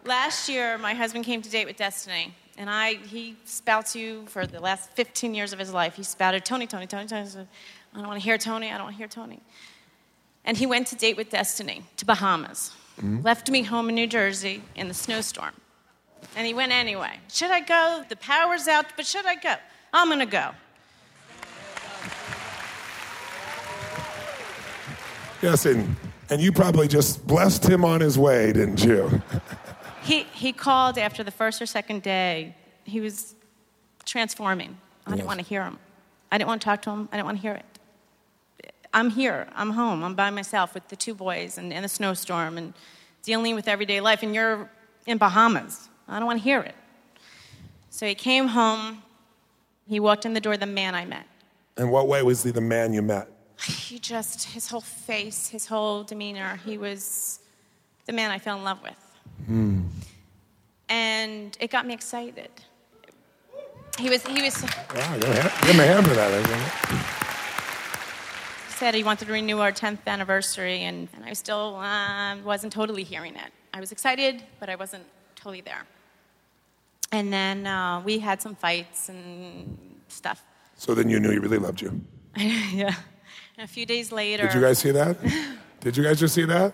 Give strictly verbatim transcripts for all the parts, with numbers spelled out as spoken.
Last year, my husband came to Date with Destiny, and I he spouts you for the last fifteen years of his life. He spouted, Tony, Tony, Tony, Tony. I said, I don't want to hear Tony, I don't want to hear Tony. And he went to Date with Destiny to Bahamas, mm-hmm. left me home in New Jersey in the snowstorm. And he went anyway. Should I go? The power's out, but should I go? I'm going to go. Yes, and, and you probably just blessed him on his way, didn't you? He he called after the first or second day. He was transforming. I yes. didn't want to hear him. I didn't want to talk to him. I didn't want to hear it. I'm here. I'm home. I'm by myself with the two boys and in a snowstorm and dealing with everyday life. And you're in Bahamas. I don't want to hear it. So he came home. He walked in the door, the man I met. In what way was he the man you met? He just, his whole face, his whole demeanor, he was the man I fell in love with. Hmm. And it got me excited. He was, he was... Wow, give him a hand for that, I think. He said he wanted to renew our tenth anniversary, and, and I still uh, wasn't totally hearing it. I was excited, but I wasn't totally there. And then uh, we had some fights and stuff. So then you knew he really loved you. Yeah. And a few days later... Did you guys see that? Did you guys just see that?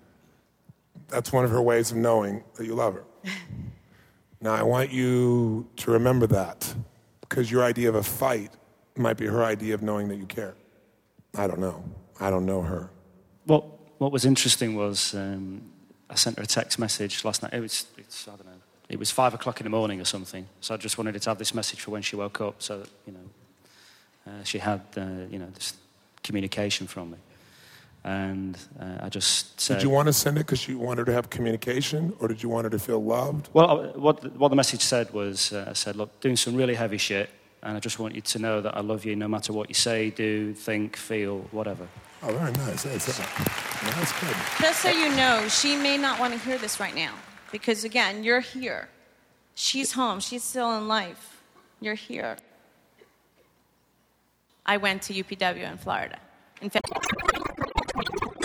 That's one of her ways of knowing that you love her. Now, I want you to remember that, because your idea of a fight might be her idea of knowing that you care. I don't know. I don't know her. What What was interesting was um, I sent her a text message last night. It was, it's, I don't know, it was five o'clock in the morning or something. So I just wanted her to have this message for when she woke up, so that, you know, uh, she had, uh, you know, this communication from me. And uh, I just said... Did you want to send it because you wanted to have communication, or did you want her to feel loved? Well, what the, what the message said was, uh, I said, look, doing some really heavy shit, and I just want you to know that I love you no matter what you say, do, think, feel, whatever. Oh, very nice. That's, uh, that's good. Just so you know, she may not want to hear this right now, because, again, you're here. She's home. She's still in life. You're here. I went to U P W in Florida. In fact...